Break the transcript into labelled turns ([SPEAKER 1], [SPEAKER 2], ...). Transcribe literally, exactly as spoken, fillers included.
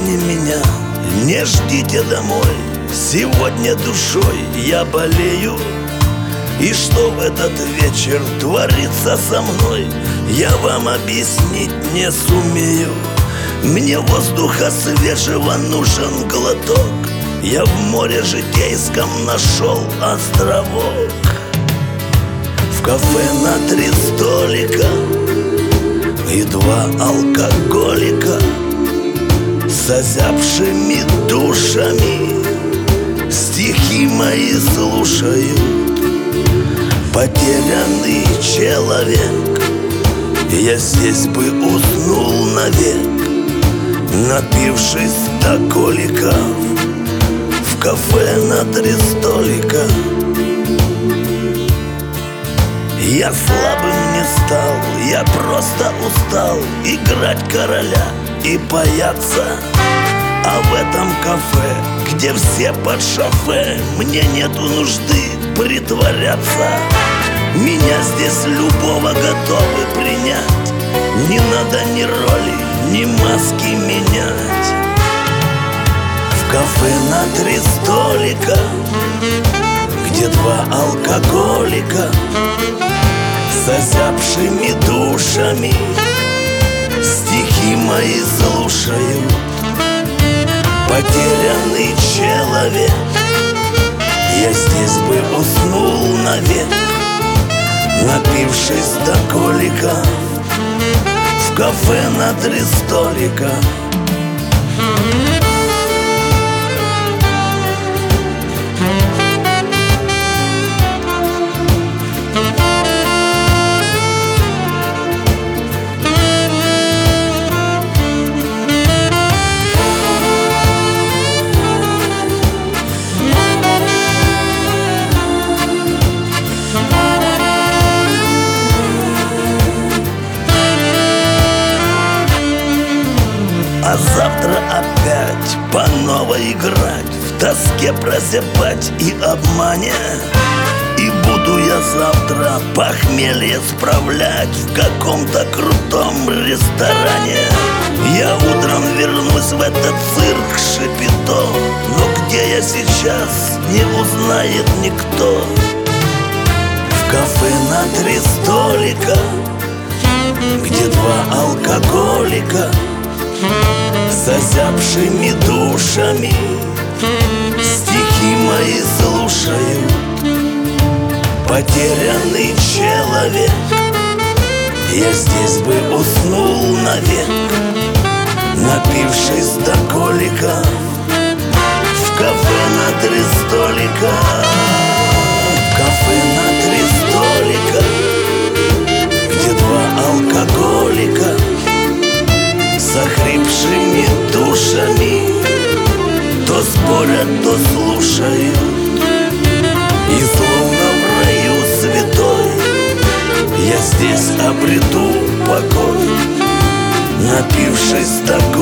[SPEAKER 1] сегодня меня не ждите домой. Сегодня душой я болею, и что в этот вечер творится со мной, я вам объяснить не сумею. Мне воздуха свежего нужен глоток, я в море житейском нашел островок. В кафе на три столика и два алкоголика с озябшими душами стихи мои слушают. Потерянный человек, я здесь бы уснул навек, напившись до коликов в кафе на три столика. Я слабым не стал, я просто устал играть короля и бояться. А в этом кафе, где все под шофе, мне нету нужды притворяться. Меня здесь любого готовы принять, не надо ни роли, ни маски менять. В кафе на три столика, где два алкоголика с озябшими душами стихи мои слушают. Потерянный человек, я здесь бы уснул навек, напившись до коликов в кафе на три столика. А завтра опять по новой играть, в тоске прозябать и обмане. И буду я завтра похмелье справлять в каком-то крутом ресторане. Я утром вернусь в этот цирк Шапито, но где я сейчас, не узнает никто. В кафе на три столика, где два алкоголика с озябшими душами стихи мои слушают. Потерянный человек, я здесь бы уснул навек, напившись до коликов в кафе на три столика. В кафе на три столика, где два алкоголика с охрипшими душами то спорят, то слушают. И словно в раю святой я здесь обрету покой, напившись до